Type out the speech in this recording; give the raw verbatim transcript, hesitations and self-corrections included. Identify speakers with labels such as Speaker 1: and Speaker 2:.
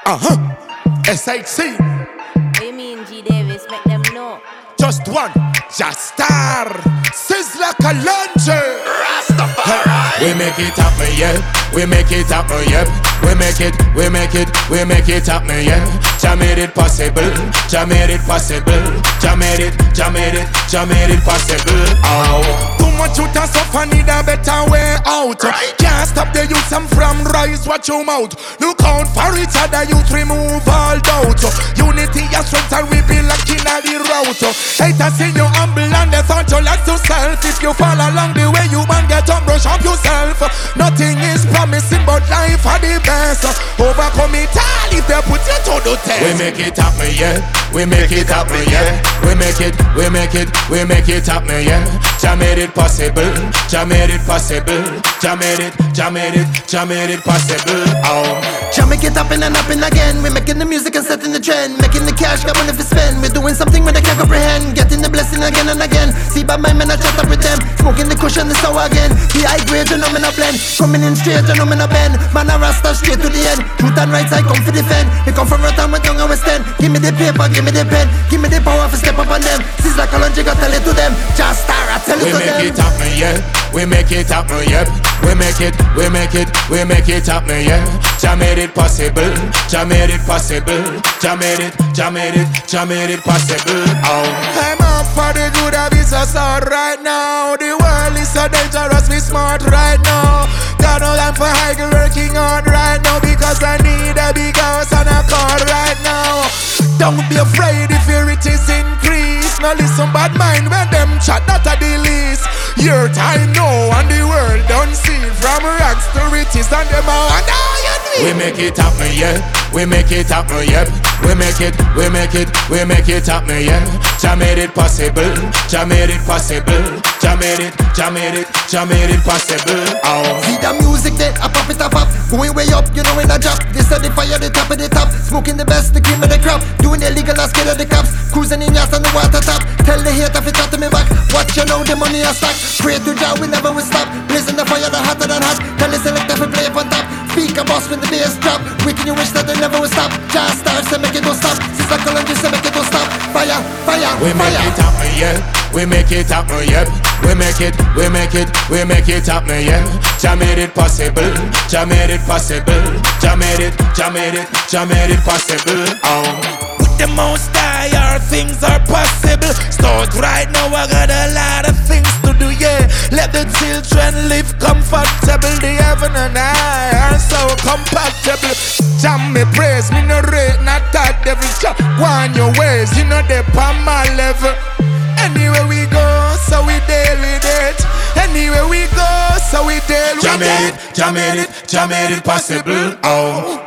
Speaker 1: Uh-huh. S H C.
Speaker 2: What you mean, G Davis? Make them know.
Speaker 1: Just one. Just star. Sizzla Kalonji.
Speaker 3: Rastafari.
Speaker 1: We make it happen, yeah. We make it happen, yeah. We make it, we make it, we make it happen, yeah. Jah made it possible. Jah made it possible. Jah made it, Jah made it, Jah made it possible. Oh. Too much youth and suffer, need a better way out.
Speaker 3: Right.
Speaker 1: Can't stop the youth and from rise, watch your mouth. Look out for each other, youth remove all doubt. Unity and strength and we be locking at the route. Haters see you humble and they thought you like yourself. If you fall along the way, you man get up, brush up yourself. Nothing is promising but life are the best. Overcome it all if they put you to the test. We make it happen, yeah. We make it happen, yeah. We make it, we make it, we make it happen, yeah. Jah made it possible. Jah made it possible. Jah made it, Jah made it, Jah made it possible. Oh.
Speaker 4: Jah make it happen and happen again. We're making the music and setting the trend. Making the cash, got money to spend. We're doing something when they can't comprehend. Getting the blessing again and again. See by my men, I chat up with them. Smoking the cushion, the sour again. The high grade, you know me no blend. Coming in straight, you know me no bend. Man, I rasta straight to the end. Truth and right side come for defend. We come from Rotterdam with young and West End. Give me the paper, give me the pen. Give me the power to step up on them. Sizzla Kalonji, got tell it to them. Just star, I tell it
Speaker 1: we
Speaker 4: to them.
Speaker 1: We make it happen, yeah. We make it happen, yeah. We make it, we make it, we make it happen, yeah. Jah made it possible. Jah made it possible. Jah made it, Jah made it, Jah made it possible. Oh. I'm up for the good of it, so sad right now. The world is so dangerous, be smart right now. Got no time for high working hard right now because I need a big house and a car right now. Don't be afraid if your riches increase. Now listen bad mind when them chat, not a the least. Your time now and the world don't see. From rags to riches and them all and all you need. We make it happen, yeah. We make it happen, yeah. We make it, we make it, we make it happen, yeah. Jah made it possible. Jah made it possible. Jah made it, Jah made it, Jah made it possible. Oh.
Speaker 4: See the music there, I pop it up up. Going way up, you know in a drop. They said the fire, the top of the top. Smoking the best, the cream of the crop. Doing illegal, I scared of the cops. Cruising in yachts on the water top. Tell the hater if it to me back. Watch you know the money I stack. Pray to Jah, we never will stop. Blazing the fire, the hotter than hot. Tell the selector if we play up on top. Speak a boss when the bass drop. Wicked you wish that they never will stop. Just start, say make it don't stop. Sizzla Kalonji, say make it don't stop. Fire, fire,
Speaker 1: we
Speaker 4: fire.
Speaker 1: make it happen, yeah. We make it happen, yeah. We make it, we make it, we make it happen, yeah. Jah made it possible. Jah made it possible. Jah made it, Jah made it, Jah made it possible. Oh. With the most high, all things are possible. Start right now, I got a lot of things to do, yeah. Let the children live comfortable. The heaven and I are so compatible. Jah me praise, me no rate, not that devil. Jah go on your ways, you know they on my level. Anywhere we go, so we deal with it. Anywhere we go, so we deal with it. Jah made it, Jah made it, Jah made it possible. Oh.